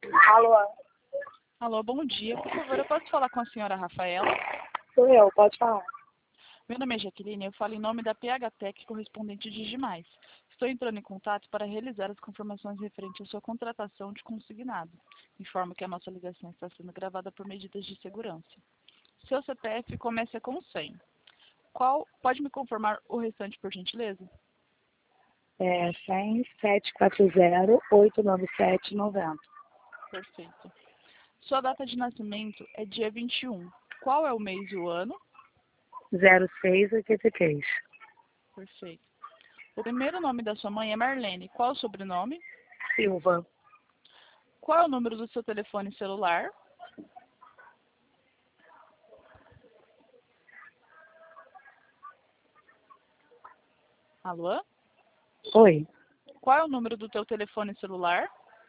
Alô, Alô, bom dia. Por favor, eu posso falar com a senhora Rafaela? sou eu, pode falar. Meu nome é Jaqueline, eu falo em nome da PHTEC, correspondente de Digimais. Estou entrando em contato para realizar as confirmações referentes à sua contratação de consignado. Informo que a nossa ligação está sendo gravada por medidas de segurança. Seu CPF começa com 100. Pode me confirmar o restante, por gentileza? 100 740 897 90. Perfeito. Sua data de nascimento é dia 21. Qual é o mês e o ano? 0683. Perfeito. O primeiro nome da sua mãe é Marlene. Qual o sobrenome? Silva. Qual é o número do seu telefone celular? Alô? Oi. Qual é o número do teu telefone celular?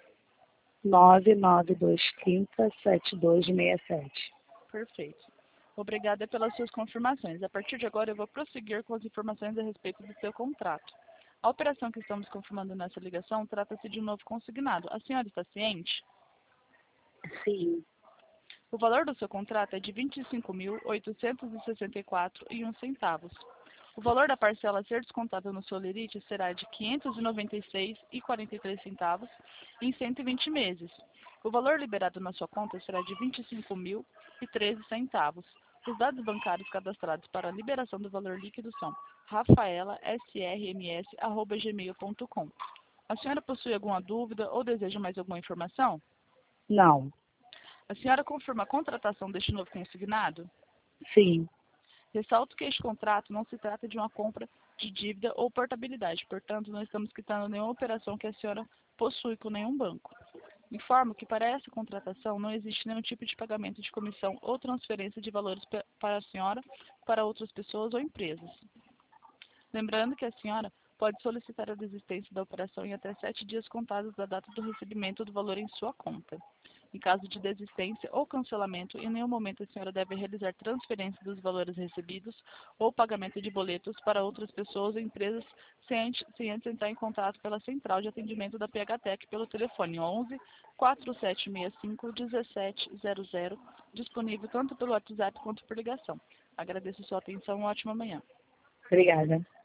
99230 7267. Perfeito. Obrigada pelas suas confirmações. A partir de agora, eu vou prosseguir com as informações a respeito do seu contrato. A operação que estamos confirmando nessa ligação trata-se de um novo consignado. A senhora está ciente? Sim. O valor do seu contrato é de R$ 25.864,01. O valor da parcela a ser descontada no seu lerite será de R$ 596,43 em 120 meses. O valor liberado na sua conta será de R$ 25.013. Os dados bancários cadastrados para a liberação do valor líquido são rafaela.srms@gmail.com. A senhora possui alguma dúvida ou deseja mais alguma informação? Não. A senhora confirma a contratação deste novo consignado? Sim. Ressalto que este contrato não se trata de uma compra de dívida ou portabilidade, portanto, não estamos quitando nenhuma operação que a senhora possui com nenhum banco. Informo que para essa contratação não existe nenhum tipo de pagamento de comissão ou transferência de valores para a senhora, para outras pessoas ou empresas. Lembrando que a senhora pode solicitar a desistência da operação em até 7 dias contados da data do recebimento do valor em sua conta. Em caso de desistência ou cancelamento, em nenhum momento a senhora deve realizar transferência dos valores recebidos ou pagamento de boletos para outras pessoas ou empresas sem antes entrar em contato pela central de atendimento da PHTEC pelo telefone 11 4765 1700, disponível tanto pelo WhatsApp quanto por ligação. Agradeço sua atenção e uma ótima manhã. Obrigada.